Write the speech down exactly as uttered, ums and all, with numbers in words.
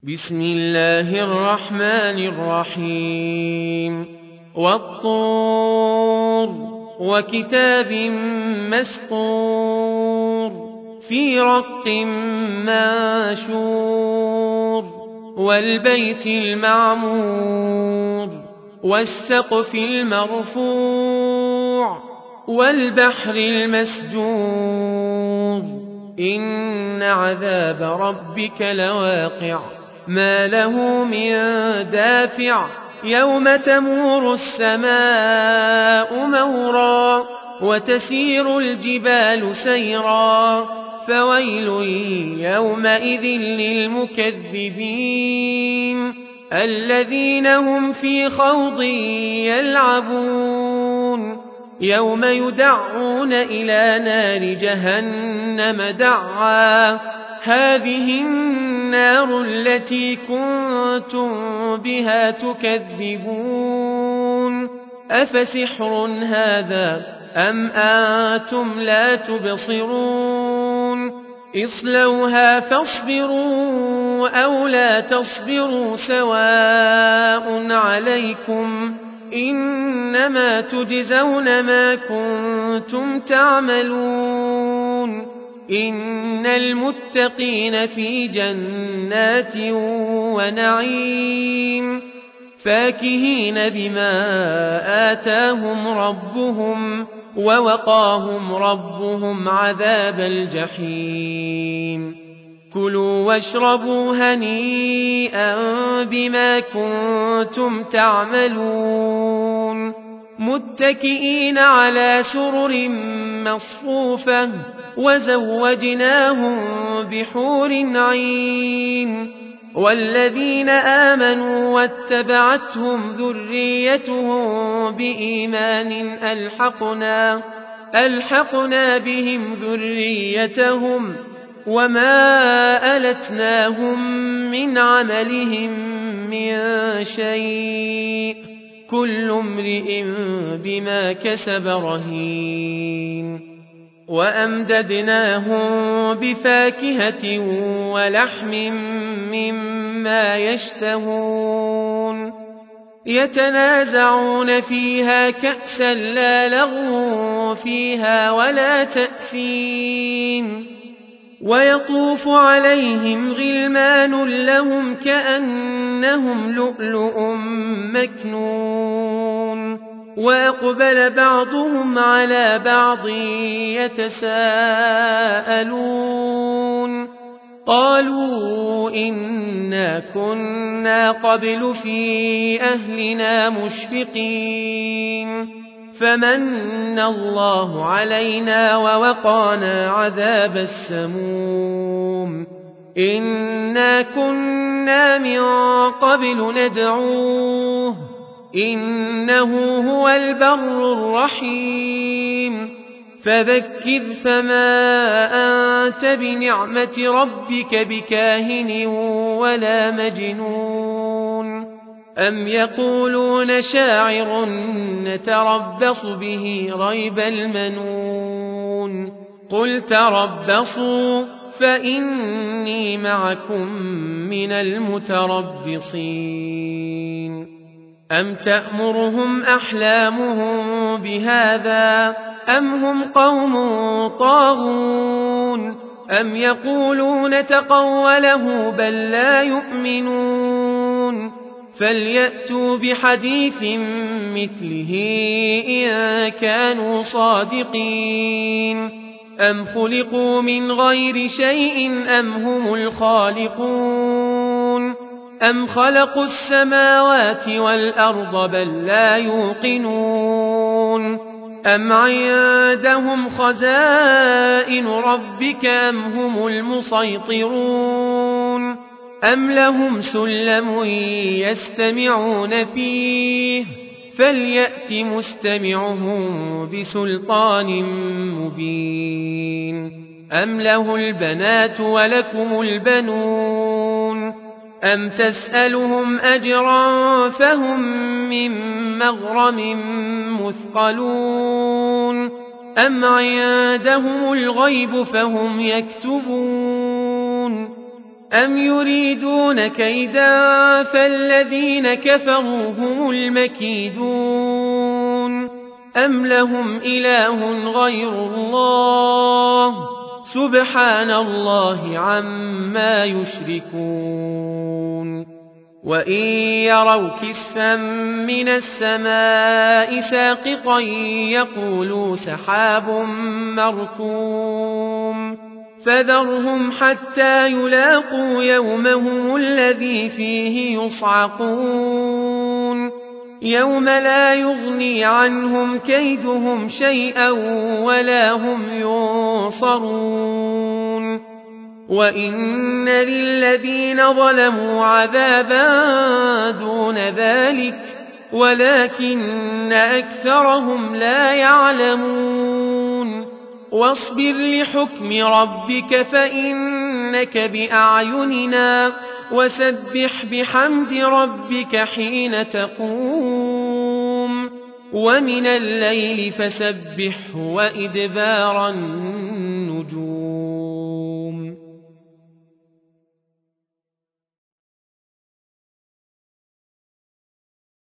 بسم الله الرحمن الرحيم والطور وكتاب مسطور في رق منشور والبيت المعمور والسقف المرفوع والبحر المسجور إن عذاب ربك لواقع ما له من دافع يوم تمور السماء مورا وتسير الجبال سيرا فويل يومئذ للمكذبين الذين هم في خوض يلعبون يوم يدعون إلى نار جهنم دعا هذه النار التي كنتم بها تكذبون أفسحر هذا أم أنتم لا تبصرون اصلوها فاصبروا أو لا تصبروا سواء عليكم إنما تجزون ما كنتم تعملون إن المتقين في جنات ونعيم فاكهين بما آتاهم ربهم ووقاهم ربهم عذاب الجحيم كلوا واشربوا هنيئا بما كنتم تعملون متكئين على سرر مصفوفة وزوجناهم بحور عين والذين آمنوا واتبعتهم ذريتهم بإيمان ألحقنا, ألحقنا بهم ذريتهم وما ألتناهم من عملهم من شيء كل امرئ بما كسب رهين وأمددناهم بفاكهة ولحم مما يشتهون يتنازعون فيها كأسا لا لغو فيها ولا تأثيم ويطوف عليهم غلمان لهم كأنهم لؤلؤ مكنون وأقبل بعضهم على بعض يتساءلون قالوا إنا كنا قبل في أهلنا مشفقين فمن الله علينا ووقانا عذاب السموم إنا كنا من قبل ندعوه إنه هو البر الرحيم فذكر فما أنت بنعمة ربك بكاهن ولا مجنون أم يقولون شاعر نتربص به ريب المنون قل تربصوا فإني معكم من المتربصين أم تأمرهم أحلامهم بهذا أم هم قوم طاغون أم يقولون تقوله بل لا يؤمنون فليأتوا بحديث مثله إن كانوا صادقين أم خلقوا من غير شيء أم هم الخالقون أم خلقوا السماوات والأرض بل لا يوقنون أم عندهم خزائن ربك أم هم المسيطرون أم لهم سلم يستمعون فيه فليأت مستمعهم بسلطان مبين أم له البنات ولكم البنون أم تسألهم أجرا فهم من مغرم مثقلون أم عندهم الغيب فهم يكتبون أم يريدون كيدا فالذين كفروا هم المكيدون أم لهم إله غير الله سبحان الله عما يشركون وإن يروا كسفا من السماء ساقطا يقولوا سحاب مركوم فذرهم حتى يلاقوا يومهم الذي فيه يصعقون يوم لا يغني عنهم كيدهم شيئا ولا هم ينصرون وإن للذين ظلموا عذابا دون ذلك ولكن أكثرهم لا يعلمون واصبر لحكم ربك فإنك بأعيننا وسبح بحمد ربك حين تقوم ومن الليل فسبحه وإدبار النجوم